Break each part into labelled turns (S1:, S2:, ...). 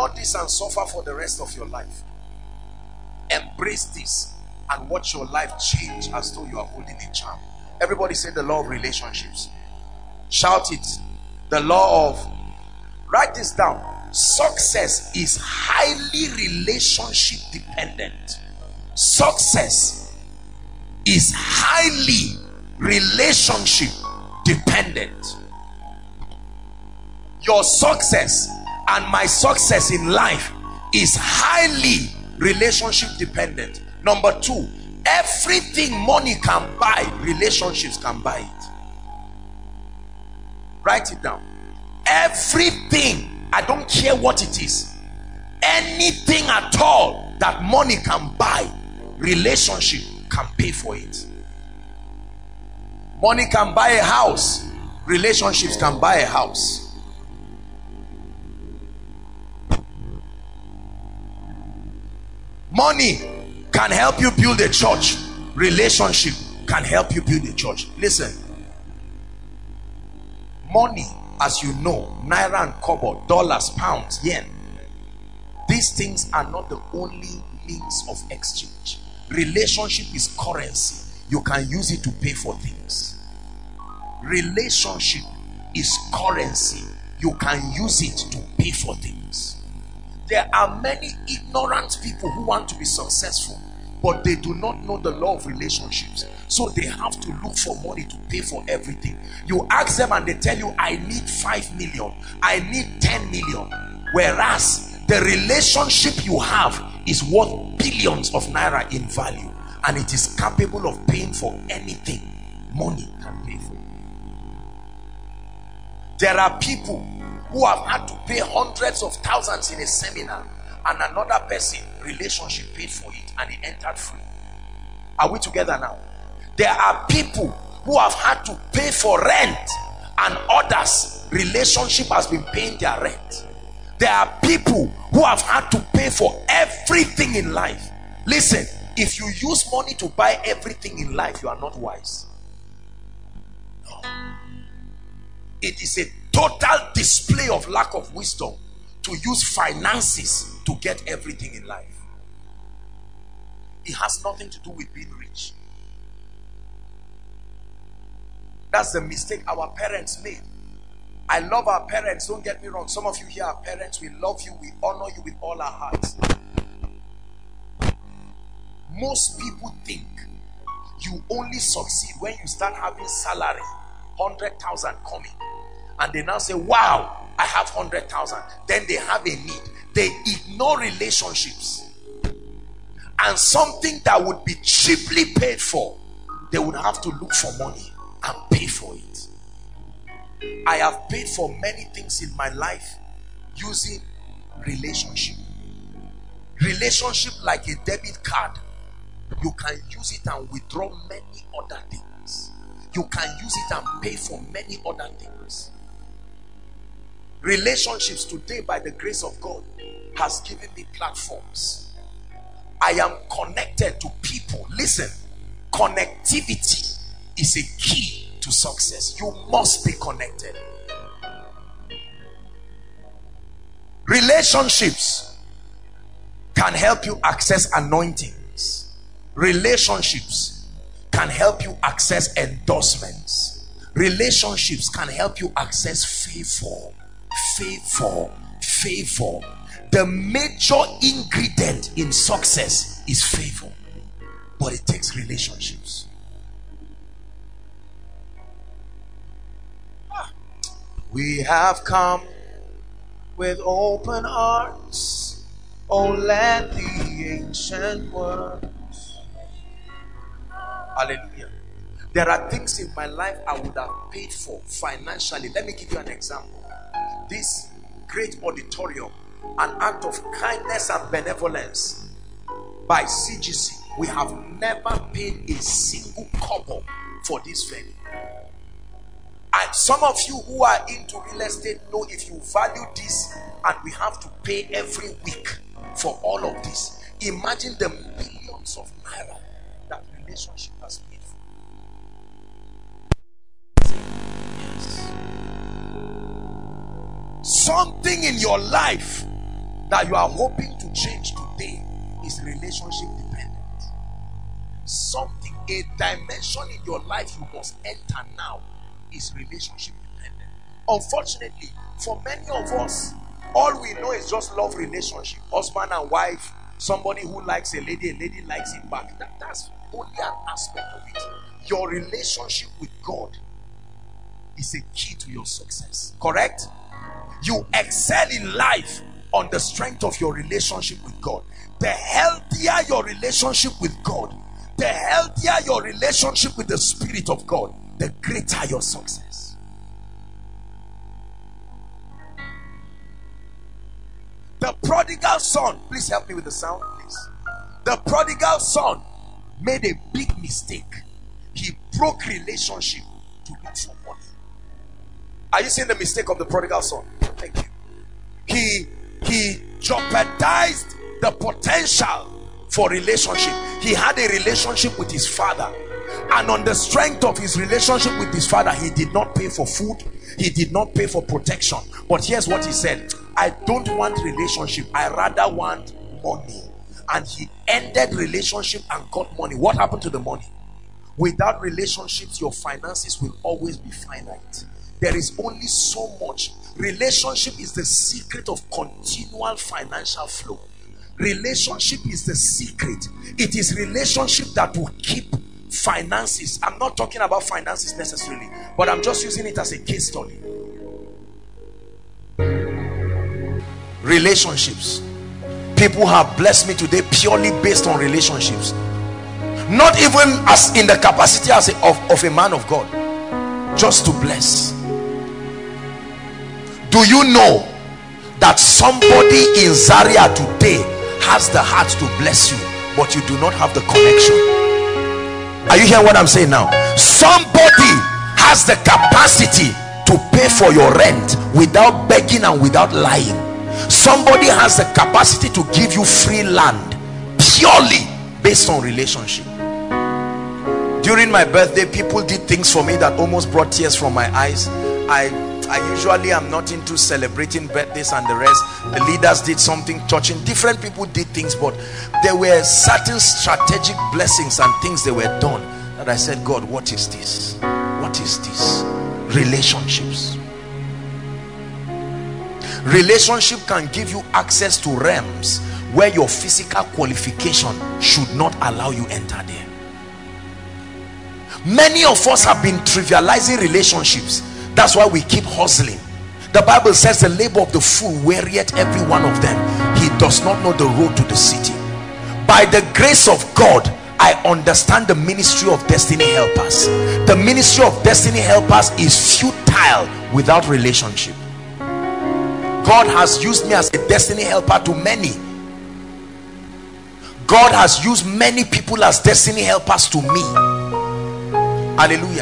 S1: endure this and suffer for the rest of your life. Embrace this and watch your life change as though you are holding a charm. Everybody say the law of relationships. Shout it. The law of, write this down. Success is highly relationship dependent. Success is highly relationship dependent. Your success and my success in life is highly relationship dependent. Number two, everything money can buy, relationships can buy it. Write it down. Everything, I don't care what it is, anything at all that money can buy, relationship can pay for it. Money can buy a house, relationships can buy a house. Money can help you build a church, relationship can help you build a church. Listen, money, as you know, naira and kobo, dollars, pounds, yen, these things are not the only means of exchange. Relationship is currency. You can use it to pay for things. Relationship is currency. You can use it to pay for things. There are many ignorant people who want to be successful, but they do not know the law of relationships. So they have to look for money to pay for everything. You ask them and they tell you, I need 5 million, I need 10 million. Whereas the relationship you have is worth billions of naira in value, and it is capable of paying for anything money can pay for. There are people who have had to pay hundreds of thousands in a seminar, and another person, relationship paid for it and he entered free. Are we together now? There are people who have had to pay for rent, and others, relationship has been paying their rent. There are people who have had to pay for everything in life. Listen, if you use money to buy everything in life, you are not wise. No. It is a total display of lack of wisdom to use finances to get everything in life. It has nothing to do with being rich. That's the mistake our parents made. I love our parents, don't get me wrong. Some of you here are parents. We love you, we honor you with all our hearts. Most people think you only succeed when you start having salary, 100,000 coming, and they now say, wow, I have 100,000. Then they have a need. They ignore relationships, and something that would be cheaply paid for, they would have to look for money and pay for it. I have paid for many things in my life using relationship. Relationship like a debit card. You can use it and withdraw many other things. You can use it and pay for many other things. Relationships today, by the grace of God, has given me platforms. I am connected to people. Listen, connectivity is a key to success. You must be connected. Relationships can help you access anointings. Relationships can help you access endorsements. Relationships can help you access favor. Favor. The major ingredient in success is favor, but it takes relationships. We have come with open hearts. Oh, let the ancient words. Hallelujah. There are things in my life I would have paid for financially. Let me give you an example. This great auditorium, an act of kindness and benevolence by CGC. We have never paid a single kobo for this venue. And some of you who are into real estate know, if you value this and we have to pay every week for all of this, imagine the millions of naira that relationship has paid for. Yes. Something in your life that you are hoping to change today is relationship dependent. Something, a dimension in your life you must enter now is relationship dependent. Unfortunately, for many of us, all we know is just love relationship, husband and wife, somebody who likes a lady likes him back. That's only an aspect of it. Your relationship with God is a key to your success. Correct? You excel in life on the strength of your relationship with God. The healthier your relationship with God, the healthier your relationship with the Spirit of God, the greater your success. The prodigal son, please help me with the sound, please. The prodigal son made a big mistake. He broke relationship to look for money. Are you seeing the mistake of the prodigal son? Thank you. He jeopardized the potential for relationship. He had a relationship with his father, and on the strength of his relationship with his father, he did not pay for food, he did not pay for protection. But here's what he said: I don't want relationship, I rather want money. And he ended relationship and got money. What happened to the money? Without relationships, your finances will always be finite. There is only so much. Relationship is the secret of continual financial flow. Relationship is the secret. It is relationship that will keep finances. I'm not talking about finances necessarily, but I'm just using it as a case study. Relationships. People have blessed me today purely based on relationships. Not even as in the capacity as of a man of God, just to bless. Do you know that somebody in Zaria today has the heart to bless you, but you do not have the connection? Are you hearing what I'm saying now? Somebody has the capacity to pay for your rent without begging and without lying. Somebody has the capacity to give you free land purely based on relationship. During my birthday, people did things for me that almost brought tears from my eyes. I usually am not into celebrating birthdays and the rest. The leaders did something touching. Different people did things, but there were certain strategic blessings and things that were done that I said, God, what is this? What is this? Relationships. Relationship can give you access to realms where your physical qualification should not allow you enter there. Many of us have been trivializing relationships. That's why we keep hustling. The Bible says the labor of the fool wearieth every one of them. He does not know the road to the city. By the grace of God, I understand the ministry of destiny helpers. The ministry of destiny helpers is futile without relationship. God has used me as a destiny helper to many. God has used many people as destiny helpers to me. Hallelujah.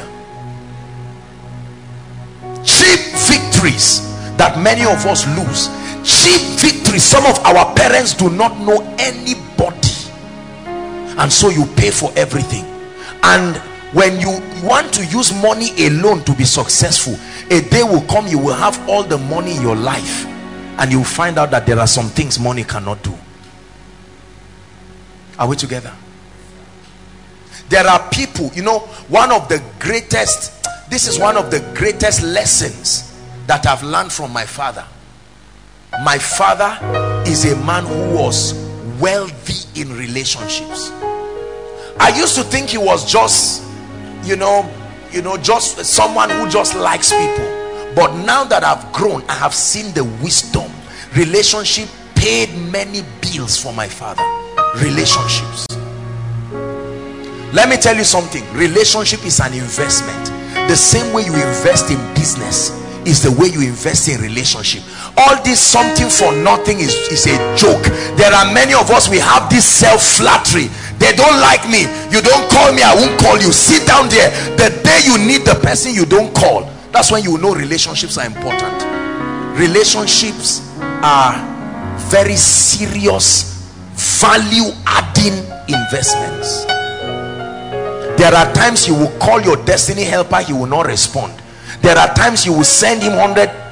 S1: Cheap victories that many of us lose. Cheap victories. Some of our parents do not know anybody, and so you pay for everything. And when you want to use money alone to be successful, a day will come you will have all the money in your life, and you will find out that there are some things money cannot do. Are we together? There are people, you know, one of the greatest lessons that I've learned from my father. My father is a man who was wealthy in relationships. I used to think he was just just someone who just likes people. But now that I've grown, I have seen the wisdom. Relationship paid many bills for my father. Relationships. Let me tell you something. Relationship is an investment. The same way you invest in business is the way you invest in relationship. All this something for nothing is a joke. There are many of us, we have this self-flattery. They don't like me, you don't call me, I won't call you. Sit down there. The day you need the person, you don't call. That's when you know relationships are important. Relationships are very serious, value-adding investments. There are times you will call your destiny helper, he will not respond. There are times you will send him 100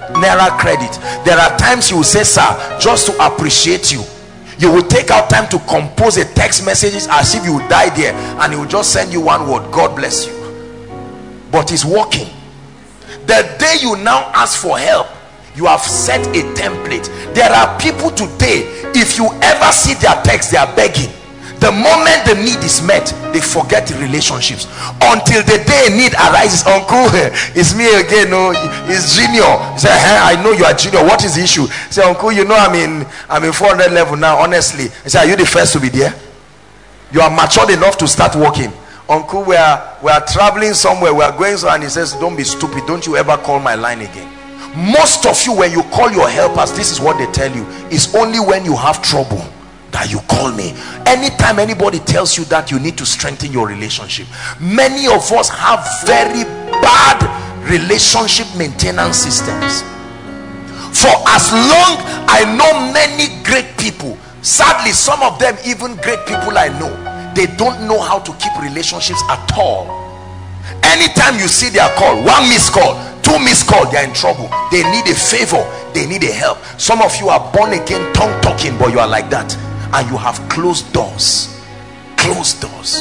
S1: Naira credit. There are times you will say, sir, just to appreciate you, you will take out time to compose a text messages as if you would die there, and he will just send you one word, God bless you. But he's working. The day you now ask for help, you have set a template. There are people today, if you ever see their text, they are begging. The moment the need is met, they forget the relationships until the day a need arises. Uncle, it's me again. No, it's Junior. He said, hey, I know you are Junior. What is the issue? He said, Uncle, you know I'm in 400 level now. Honestly, he said, are you the first to be there? You are matured enough to start working. Uncle, we are traveling somewhere, we are going so, and he says, don't be stupid, don't you ever call my line again. Most of you, when you call your helpers, this is what they tell you: it's only when you have trouble that you call me. Anytime anybody tells you that, you need to strengthen your relationship. Many of us have very bad relationship maintenance systems. For as long I know many great people, sadly some of them, even great people I know, they don't know how to keep relationships at all. Anytime you see their call, one missed call, two missed call, they're in trouble. They need a favor, they need a help. Some of you are born again, tongue talking, but you are like that, and you have closed doors. Closed doors.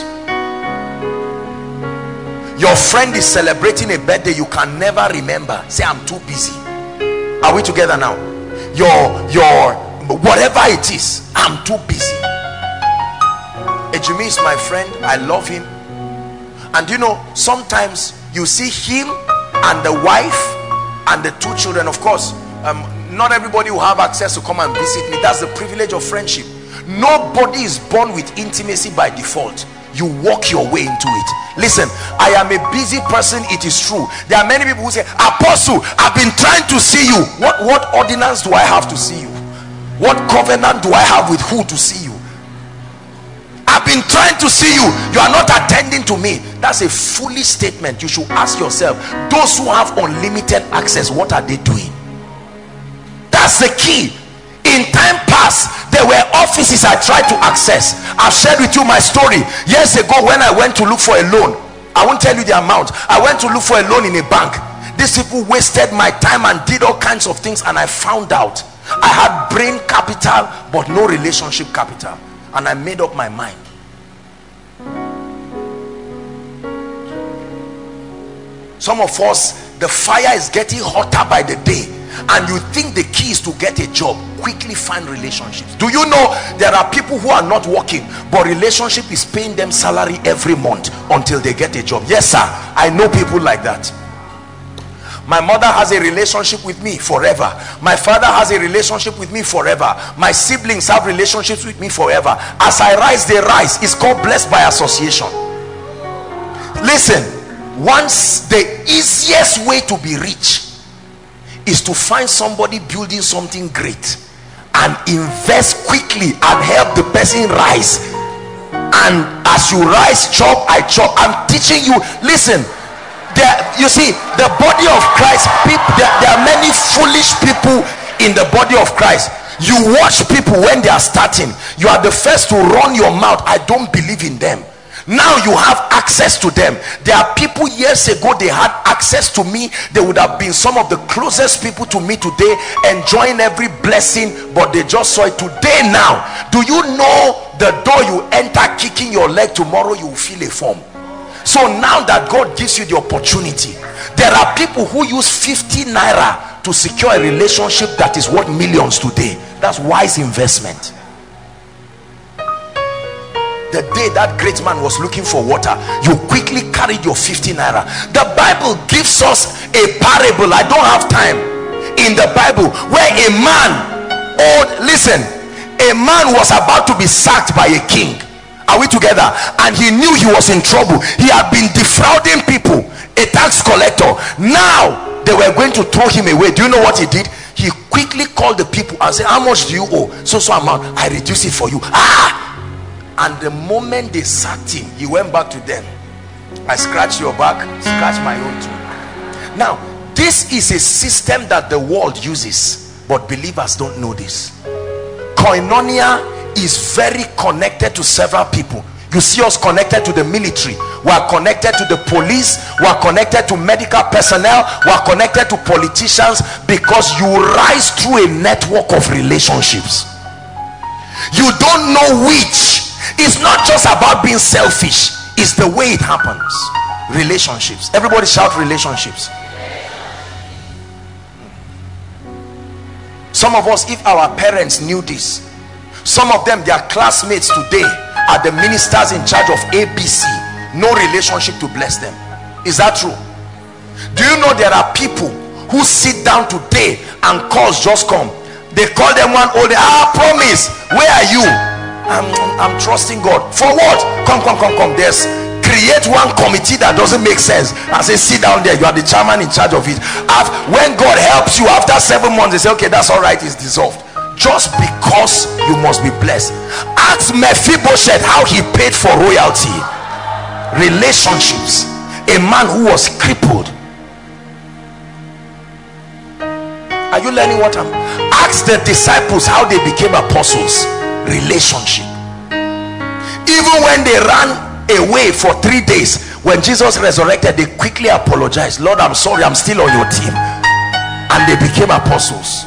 S1: Your friend is celebrating a birthday, you can never remember. Say, I'm too busy. Are we together now? Your whatever it is, I'm too busy. Ejimi is my friend, I love him. And you know, sometimes you see him and the wife and the two children. Of course, not everybody will have access to come and visit me. That's the privilege of friendship. Nobody is born with intimacy by default. You walk your way into it. Listen, I am a busy person, it is true. There are many people who say, Apostle, I've been trying to see you. What ordinance do I have to see you? What covenant do I have with who to see you? I've been trying to see you, you are not attending to me. That's a foolish statement. You should ask yourself, those who have unlimited access, what are they doing? That's the key. In time past, there were offices I tried to access. I've shared with you my story years ago when I went to look for a loan. I won't tell you the amount. I went to look for a loan in a bank. These people wasted my time and did all kinds of things, and I found out I had brain capital but no relationship capital, and I made up my mind. Some of us, the fire is getting hotter by the day, and you think the key is to get a job. Quickly find relationships. Do you know there are people who are not working, but relationship is paying them salary every month until they get a job? Yes sir, I know people like that. My mother has a relationship with me forever. My father has a relationship with me forever. My siblings have relationships with me forever. As I rise, they rise. It's called blessed by association. Listen, once the easiest way to be rich is to find somebody building something great and invest quickly and help the person rise. And as you rise, chop, I chop. I'm teaching you. Listen, you see, the body of Christ, there are many foolish people in the body of Christ. You watch people when they are starting, you are the first to run your mouth, I don't believe in them. Now you have access to them. There are people years ago, they had access to me. They would have been some of the closest people to me today, enjoying every blessing, but they just saw it. Today now, do you know the door you enter, kicking your leg, tomorrow you will feel a form. So now that God gives you the opportunity, there are people who use 50 naira to secure a relationship that is worth millions today. That's wise investment. The day that great man was looking for water, you quickly carried your 50 naira. The Bible gives us a parable, I don't have time, in the Bible, where a man, listen, a man was about to be sacked by a king. Are we together? And he knew he was in trouble. He had been defrauding people, a tax collector. Now they were going to throw him away. Do you know what he did? He quickly called the people and said, how much do you owe? So amount, I reduce it for you. And the moment they sacked him, he went back to them. I scratch your back, scratch my own too. Now this is a system that the world uses, but believers don't know this. Koinonia is very connected to several people. You see us connected to the military, we are connected to the police, we are connected to medical personnel, we are connected to politicians, because you rise through a network of relationships. You don't know which. It's not just about being selfish, it's the way it happens. Relationships. Everybody shout relationships. Some of us, if our parents knew this, some of them, their classmates today are the ministers in charge of ABC, no relationship to bless them. Is that true? Do you know there are people who sit down today and calls just come? They call them one old day, promise, where are you? I'm trusting God. For what? Come. There's create one committee that doesn't make sense and say, sit down there, you are the chairman in charge of it. When God helps you after 7 months, they say, okay, that's all right, it's dissolved. Just because you must be blessed. Ask Mephibosheth how he paid for royalty. Relationships. A man who was crippled. Are you learning what I'm? Ask the disciples how they became apostles. Relationship. Even when they ran away for 3 days, when Jesus resurrected, they quickly apologized. Lord, I'm sorry, I'm still on your team. And they became apostles.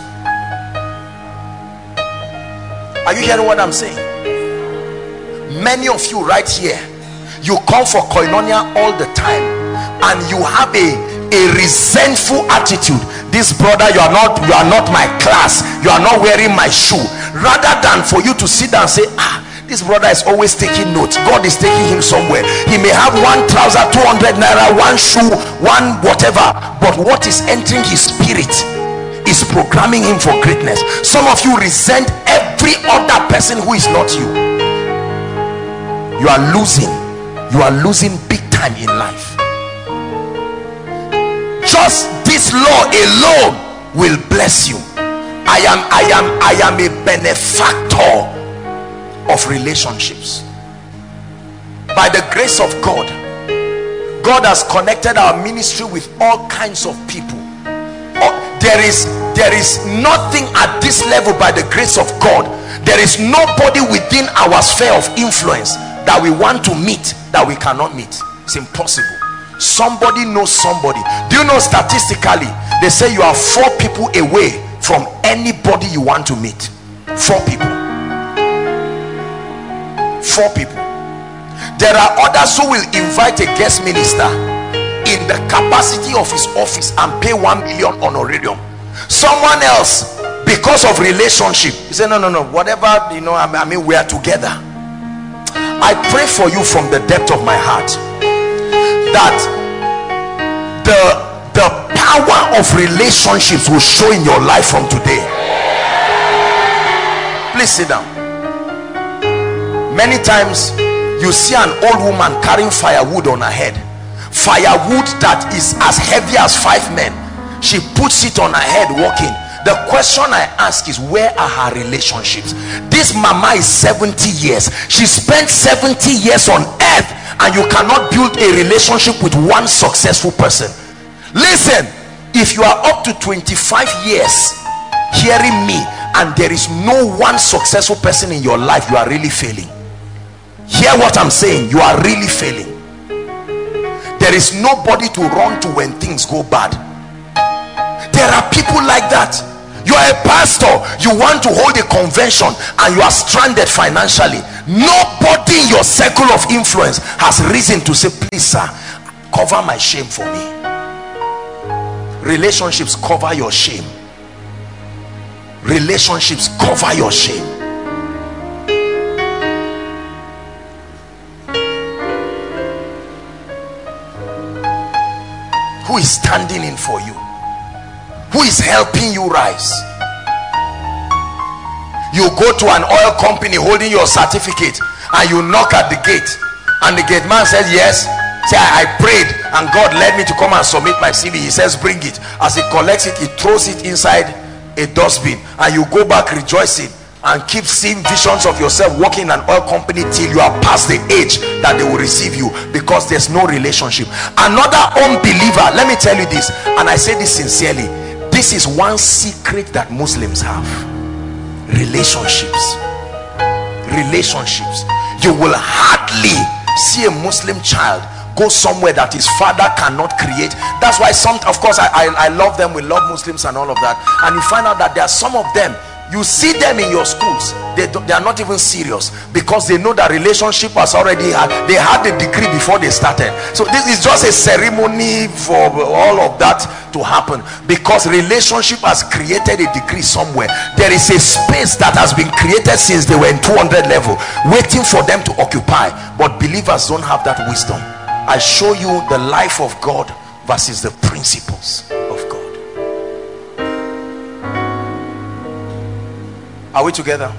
S1: Are you hearing what I'm saying? Many of you right here, you come for koinonia all the time and you have a resentful attitude. This brother, you are not my class, you are not wearing my shoe. Rather than for you to sit down and say, this brother is always taking notes, God is taking him somewhere. He may have one trouser, 200 naira, one shoe, one whatever, but what is entering his spirit is programming him for greatness. Some of you resent every other person who is not you. You are losing big time in life. Just this law alone will bless you. I am a benefactor of relationships. By the grace of God, God has connected our ministry with all kinds of people. There is nothing at this level. By the grace of God, there is nobody within our sphere of influence that we want to meet that we cannot meet. It's impossible. Somebody knows somebody. Do you know statistically they say you are 4 people away from anybody you want to meet? 4 people. 4 people. There are others who will invite a guest minister in the capacity of his office and pay 1 million honorarium. Someone else, because of relationship, he said, no, whatever, I mean, we are together. I pray for you from the depth of my heart that the power of relationships will show in your life from today. Please sit down. Many times you see an old woman carrying firewood on her head, firewood that is as heavy as 5 men. She puts it on her head walking. The question I ask is, where are her relationships? This mama is 70 years. She spent 70 years on earth, and you cannot build a relationship with one successful person. Listen, if you are up to 25 years hearing me and there is no one successful person in your life, you are really failing. Hear what I'm saying. You are really failing. There is nobody to run to when things go bad. There are people like that. You are a pastor, you want to hold a convention and you are stranded financially. Nobody in your circle of influence has reason to say, please sir, cover my shame for me. Relationships cover your shame. Relationships cover your shame. Who is standing in for you? Who is helping you rise? You go to an oil company holding your certificate and you knock at the gate and the gate man says yes. Say, I prayed and God led me to come and submit my CV. He says bring it. As he collects it, he throws it inside a dustbin, and you go back rejoicing and keep seeing visions of yourself working in an oil company till you are past the age that they will receive you, because there's no relationship. Another unbeliever, let me tell you this, and I say this sincerely, this is one secret that Muslims have. Relationships. You will hardly hardly see a Muslim child go somewhere that his father cannot create. That's why some, of course, I love them, we love Muslims and all of that, and you find out that there are some of them, you see them in your schools, they are not even serious, because they know that relationship was already had. They had the degree before they started. So this is just a ceremony for all of that to happen, because relationship has created a degree somewhere. There is a space that has been created since they were in 200 level, waiting for them to occupy. But believers don't have that wisdom. I show you the life of God versus the principles of God. Are we together?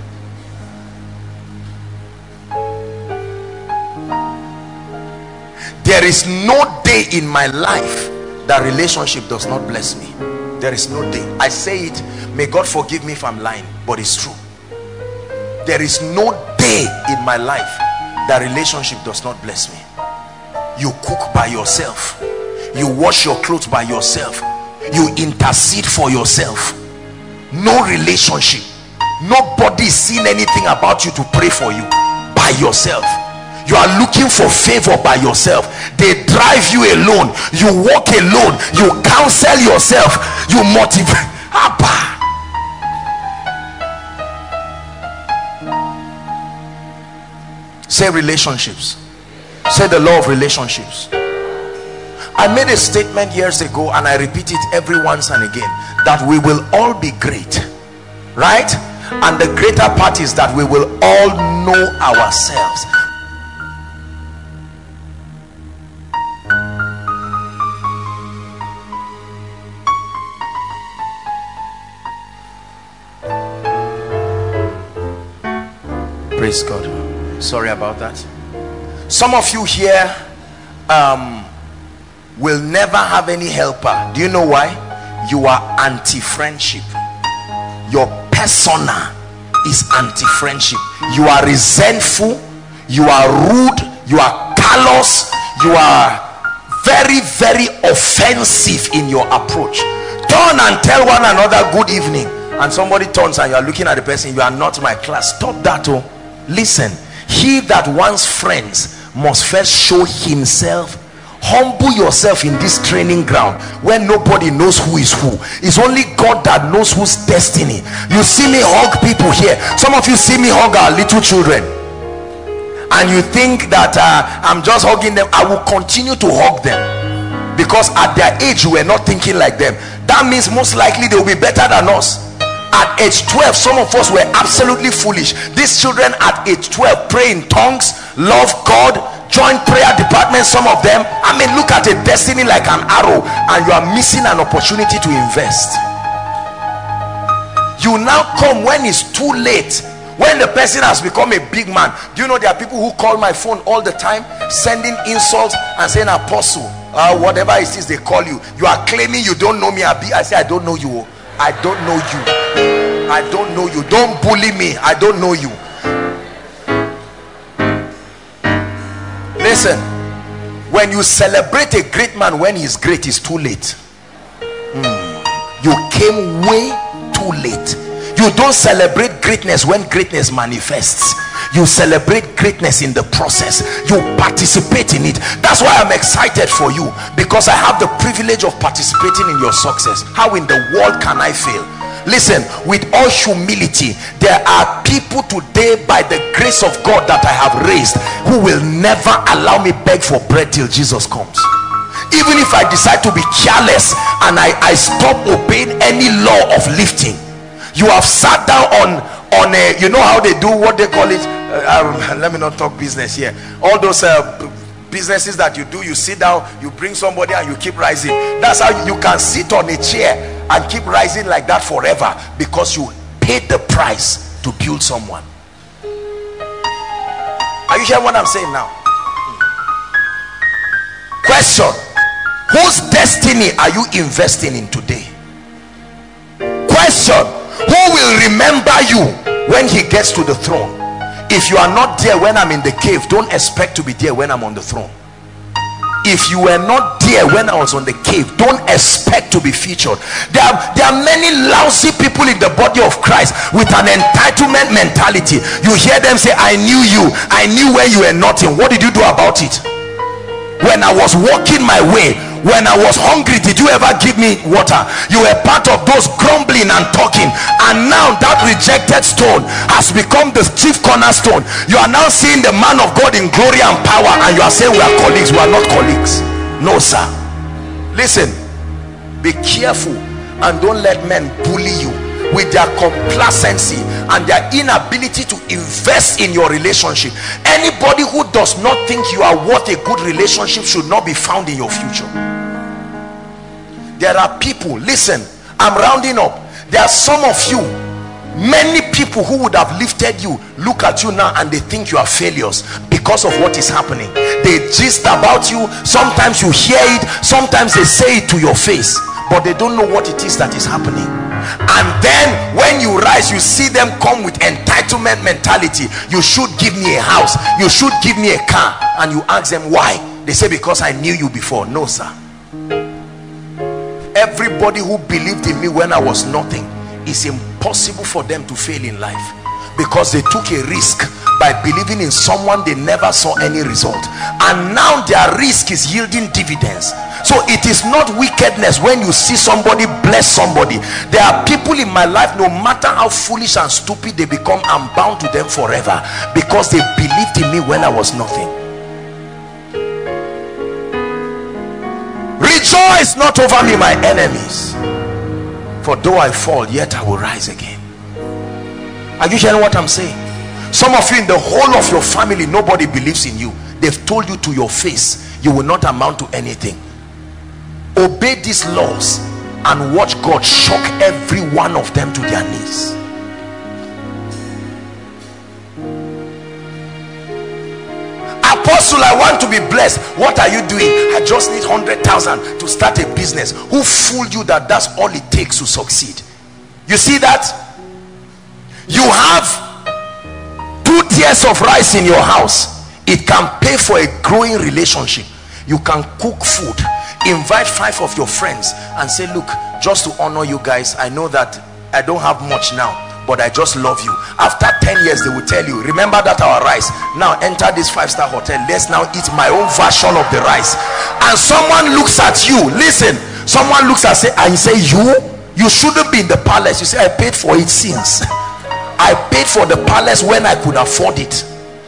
S1: There is no day in my life that relationship does not bless me. There is no day. I say it, may God forgive me if I'm lying, but it's true. There is no day in my life that relationship does not bless me. You cook by yourself, you wash your clothes by yourself, you intercede for yourself. No relationship, nobody is seeing anything about you to pray for you. By yourself, you are looking for favor by yourself. They drive you alone, you walk alone, you counsel yourself, you motivate. Say relationships. Say the law of relationships. I made a statement years ago, and I repeat it every once and again, that we will all be great, right? And the greater part is that we will all know ourselves. Praise God. Sorry about that. Some of you here will never have any helper. Do you know why? You are anti-friendship. Your persona is anti-friendship. You are resentful, you are rude, you are callous, you are very, very offensive in your approach. Turn and tell one another good evening, and somebody turns and you are looking at the person, you are not my class. Stop that. Oh, listen, he that wants friends must first show himself. Humble yourself in this training ground where nobody knows who is who. It's only God that knows whose destiny. You see me hug people here. Some of you see me hug our little children, and you think that I'm just hugging them. I will continue to hug them, because at their age we were not thinking like them. That means most likely they will be better than us. At age 12, some of us were absolutely foolish. These children at age 12 pray in tongues, love God, join prayer department, some of them. I mean, look at a destiny like an arrow, and you are missing an opportunity to invest. You now come when it's too late, when the person has become a big man. Do you know there are people who call my phone all the time, sending insults and saying, apostle, whatever it is they call you, you are claiming you don't know me. I say, I don't know you. I don't know you. I don't know you. Don't bully me. I don't know you. Listen, when you celebrate a great man when he's great, it's too late. You came way too late. You don't celebrate greatness when greatness manifests. You celebrate greatness in the process. You participate in it. That's why I'm excited for you, because I have the privilege of participating in your success. How in the world can I fail? Listen, with all humility, there are people today by the grace of God that I have raised who will never allow me beg for bread till Jesus comes. Even if I decide to be careless and I stop obeying any law of lifting, you have sat down on a, you know how they do what they call it, let me not talk business here, all those businesses that you do, you sit down, you bring somebody and you keep rising. That's how you can sit on a chair and keep rising like that forever, because you paid the price to build someone. Are you hearing what I'm saying now? Question: whose destiny are you investing in today? Question: who will remember you when he gets to the throne? If you are not there when I'm in the cave, don't expect to be there when I'm on the throne. If you were not there when I was on the cave, don't expect to be featured. There are many lousy people in the body of Christ with an entitlement mentality. You hear them say, I knew you, I knew when you were nothing. What did you do about it? When I was walking my way, when I was hungry, did you ever give me water? You were part of those grumbling and talking, and now that rejected stone has become the chief cornerstone. You are now seeing the man of God in glory and power, and you are saying we are colleagues. We are not colleagues. No, sir. Listen, be careful and don't let men bully you with their complacency and their inability to invest in your relationship. Anybody who does not think you are worth a good relationship should not be found in your future. There are people, listen, I'm rounding up. There are some of you, many people who would have lifted you, look at you now and they think you are failures because of what is happening. They gist about you. Sometimes you hear it, sometimes they say it to your face, but they don't know what it is that is happening. And then when you rise, you see them come with entitlement mentality. You should give me a house, you should give me a car, and you ask them why. They say, because I knew you before. No, sir. Everybody who believed in me when I was nothing, it's impossible for them to fail in life, because they took a risk by believing in someone they never saw any result, and now their risk is yielding dividends. So it is not wickedness when you see somebody bless somebody. There are people in my life, no matter how foolish and stupid they become, I'm bound to them forever, because they believed in me when I was nothing. Rejoice not over me, my enemies, for though I fall, yet I will rise again. Are you hearing what I'm saying? Some of you in the whole of your family, nobody believes in you. They've told you to your face you will not amount to anything. Obey these laws and watch God shock every one of them to their knees. Apostle, I want to be blessed. What are you doing? I just need 100,000 to start a business. Who fooled you that that's all it takes to succeed? You see that? You have 2 tiers of rice in your house. It can pay for a growing relationship. You can cook food, invite 5 of your friends and say, look, just to honor you guys, I know that I don't have much now, but I just love you. After 10 years they will tell you, remember that our rice, now enter this 5-star hotel, let's now eat my own version of the rice. And someone looks at you, listen, someone looks at and say, you shouldn't be in the palace. You say, I paid for it since. I paid for the palace when I could afford it.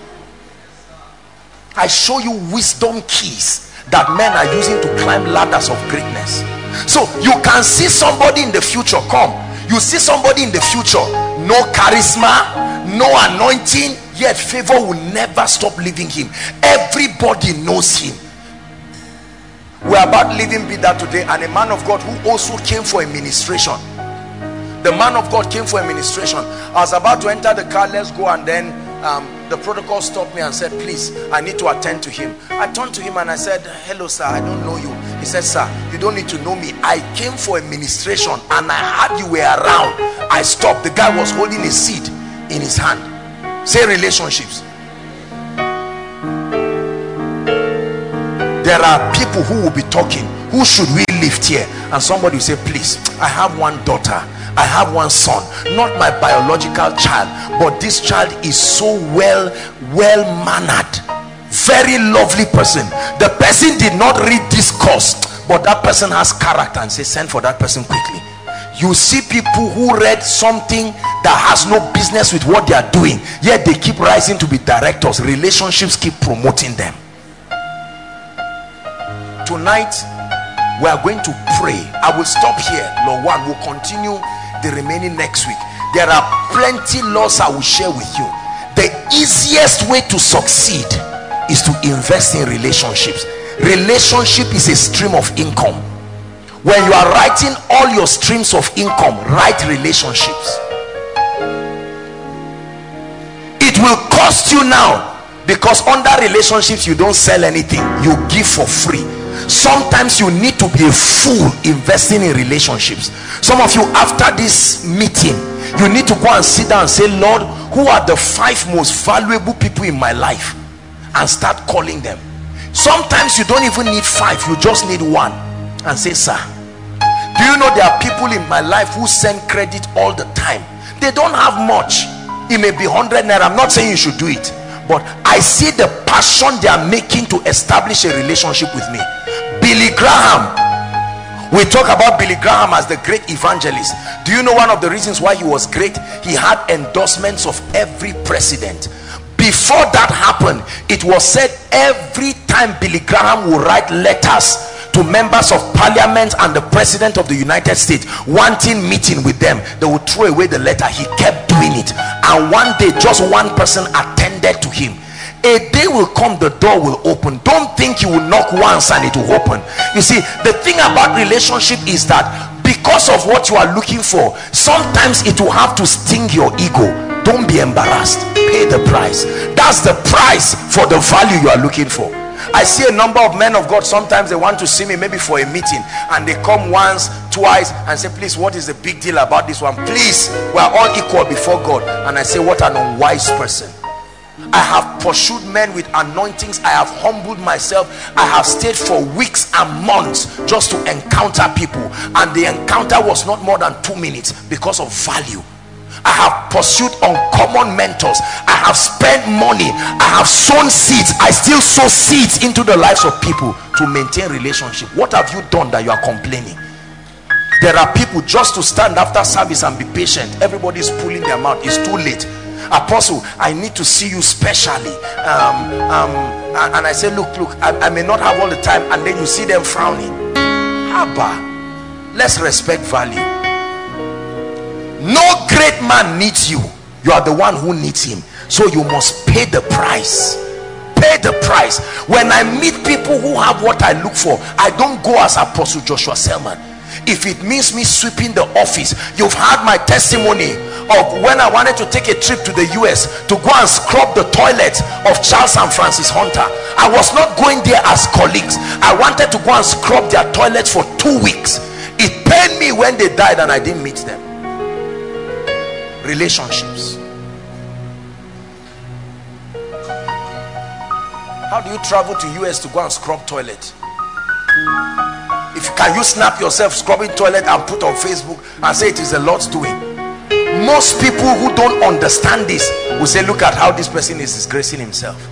S1: I show you wisdom keys that men are using to climb ladders of greatness. So you can see somebody in the future, come, you see somebody in the future, no charisma, no anointing, yet favor will never stop leaving him. Everybody knows him. We're about leaving Bida today, and a man of God who also came for administration. The man of God came for administration. I was about to enter the car, let's go, and then the protocol stopped me and said, please, I need to attend to him. I turned to him and I said, hello sir, I don't know you. He said, sir, you don't need to know me. I came for administration and I heard you were around. I stopped. The guy was holding a seed in his hand. Say relationships. There are people who will be talking, who should we lift here? And somebody will say, please, I have one daughter, I have one son, not my biological child, but this child is so well mannered, very lovely person. The person did not read this course, but that person has character, and say, send for that person quickly. You see people who read something that has no business with what they are doing, yet they keep rising to be directors. Relationships keep promoting them. Tonight we are going to pray. I will stop here, Lord one. We'll continue the remaining next week. There are plenty laws I will share with you. The easiest way to succeed is to invest in relationships. Relationship is a stream of income. When you are writing all your streams of income, write relationships. It will cost you now, because under relationships you don't sell anything, you give for free. Sometimes you need to be a fool investing in relationships. Some of you, after this meeting, you need to go and sit down and say, Lord, who are the 5 most valuable people in my life? And start calling them. Sometimes you don't even need 5, you just need 1, and say, sir, do you know there are people in my life who send credit all the time? They don't have much. It may be 100 naira. I'm not saying you should do it, but I see the passion they are making to establish a relationship with me. Billy Graham, we talk about Billy Graham as the great evangelist. Do you know one of the reasons why he was great? He had endorsements of every president. Before that happened, it was said every time Billy Graham would write letters to members of parliament and the president of the United States wanting meeting with them, they would throw away the letter. He kept doing it, and one day just one person attended to him. A day will come, the door will open. Don't think you will knock once and it will open. You see, the thing about relationship is that because of what you are looking for, sometimes it will have to sting your ego. Don't be embarrassed. Pay the price. That's the price for the value you are looking for. I see a number of men of God, sometimes they want to see me maybe for a meeting, and they come once, twice, and say, please, what is the big deal about this one? Please, we are all equal before God. And I say, what an unwise person. I have pursued men with anointings. I have humbled myself. I have stayed for weeks and months just to encounter people, and the encounter was not more than 2 minutes because of value. I have pursued uncommon mentors. I have spent money. I have sown seeds. I still sow seeds into the lives of people to maintain relationship. What have you done that you are complaining? There are people just to stand after service and be patient. Everybody is pulling their mouth. It's too late. Apostle, I need to see you specially. And I say, look, I may not have all the time. And then you see them frowning. Abba, let's respect value. No great man needs you. You are the one who needs him. So you must pay the price. Pay the price. When I meet people who have what I look for, I don't go as Apostle Joshua Selman. If it means me sweeping the office, you've heard my testimony of when I wanted to take a trip to the US to go and scrub the toilets of Charles and Francis Hunter. I was not going there as colleagues. I wanted to go and scrub their toilets for 2 weeks. It pained me when they died and I didn't meet them. Relationships. How do you travel to US to go and scrub toilet? Can you snap yourself scrubbing toilet and put on Facebook and say it is the Lord's doing? Most people who don't understand this will say, look at how this person is disgracing himself.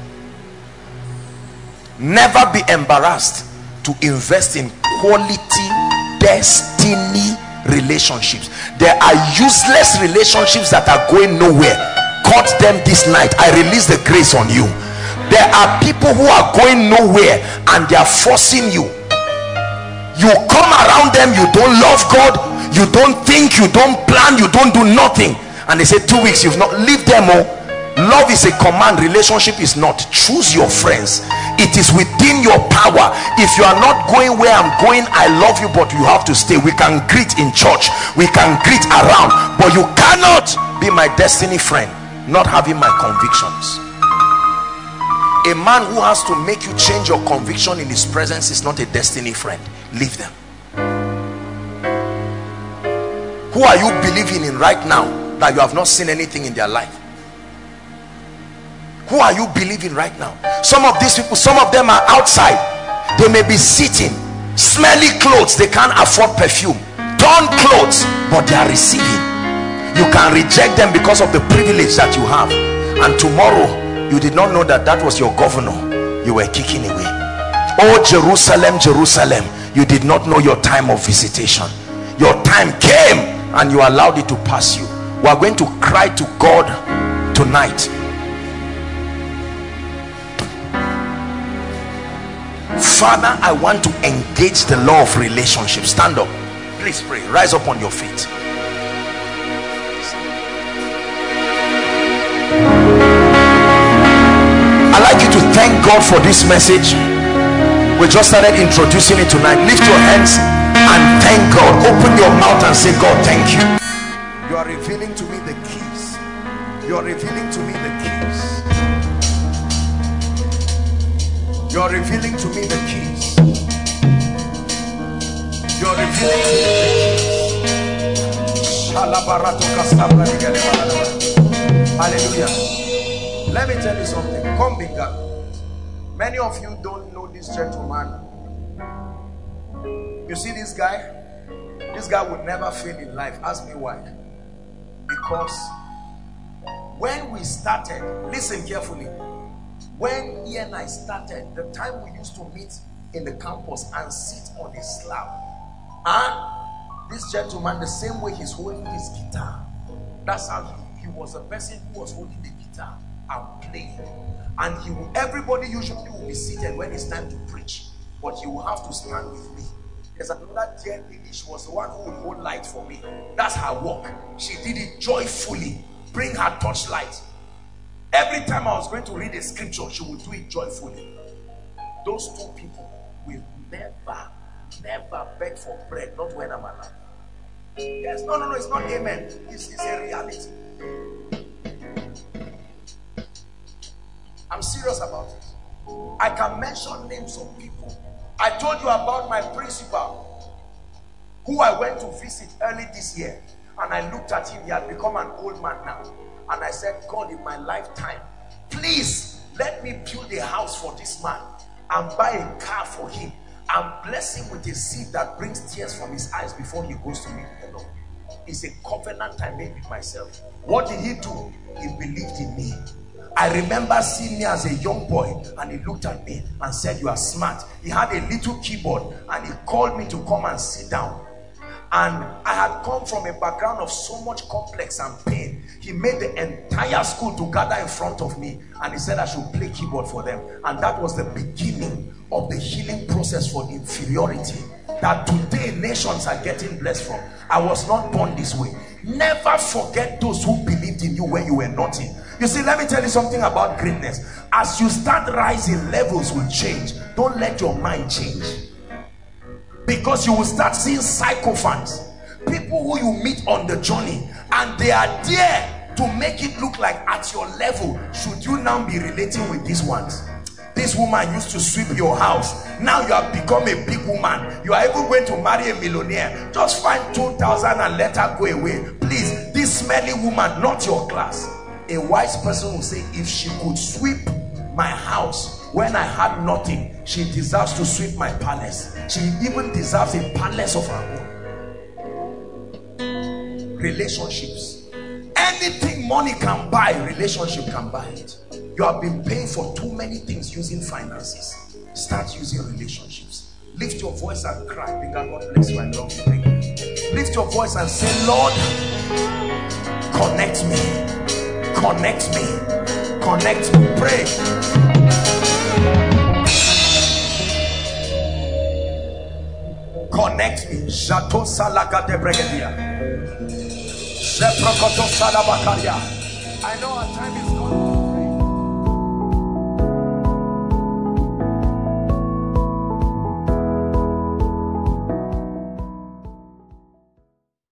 S1: Never be embarrassed to invest in quality destiny relationships. There are useless relationships that are going nowhere. Cut them this night. I release the grace on you. There are people who are going nowhere and they are forcing you. You come around them, you don't love God, you don't think, you don't plan, you don't do nothing, and they say 2 weeks you've not. Leave them. Oh, love is a command, relationship is not. Choose your friends. It is within your power. If you are not going where I'm going, I love you, but you have to stay. We can greet in church, we can greet around, but you cannot be my destiny friend not having my convictions. A man who has to make you change your conviction in his presence is not a destiny friend. Leave them. Who are you believing in right now that you have not seen anything in their life? Who are you believing right now? Some of these people, some of them are outside. They may be sitting, smelly clothes, they can't afford perfume, torn clothes, but they are receiving. You can reject them because of the privilege that you have, and tomorrow you did not know that that was your governor you were kicking away. Oh Jerusalem, Jerusalem, you did not know your time of visitation. Your time came and you allowed it to pass you. We are going to cry to God tonight. Father, I want to engage the law of relationship. Stand up, please pray. Rise up on your feet. I'd like you to thank God for this message. We just started introducing it tonight. Lift your hands and thank God. Open your mouth and say, God, thank you. You are revealing to me the keys. You are revealing to me the keys. You are revealing to me the keys. You are revealing to me the keys. Hallelujah. Let me tell you something. Come bigger. Many of you don't know this gentleman. You see this guy? This guy would never fail in life. Ask me why. Because when we started, listen carefully, when he and I started, the time we used to meet in the campus and sit on a slab, and this gentleman, the same way he's holding his guitar, that's how he was a person who was holding the guitar and playing. And everybody usually will be seated when it's time to preach, but he will have to stand with me. There's another dear lady, she was the one who would hold light for me. That's her work. She did it joyfully. Bring her torchlight. Every time I was going to read a scripture, she would do it joyfully. Those two people will never beg for bread, not when I'm alive. Yes, no, it's not amen. It's a reality. I'm serious about it. I can mention names of people. I told you about my principal, who I went to visit early this year, and I looked at him. He had become an old man now, and I said, God, in my lifetime, please let me build a house for this man and buy a car for him and bless him with a seed that brings tears from his eyes before he goes to meet the Lord. It's a covenant I made with myself. What did he do? He believed in me. I remember seeing me as a young boy, and he looked at me and said, you are smart. He had a little keyboard and he called me to come and sit down. And I had come from a background of so much complex and pain. He made the entire school to gather in front of me, and he said I should play keyboard for them. And that was the beginning of the healing process for inferiority that today nations are getting blessed from. I was not born this way. Never forget those who believed in you when you were nothing. You see, let me tell you something about greatness. As you start rising, levels will change. Don't let your mind change, because you will start seeing sycophants, people who you meet on the journey, and they are there to make it look like at your level. Should you now be relating with these ones? This woman used to sweep your house. Now you have become a big woman. You are even going to marry a millionaire. Just find 2,000 and let her go away. Please, this smelly woman, not your class. A wise person will say, if she could sweep my house when I had nothing, she deserves to sweep my palace. She even deserves a palace of her own. Relationships. Anything money can buy, relationship can buy it. You have been paying for too many things using finances. Start using relationships. Lift your voice and cry. God bless you. I love you. Lift your voice and say, Lord, connect me. Connect me. Connect me. Pray. Connect me. Jato Salaka de Bregadia. I know our time is gone.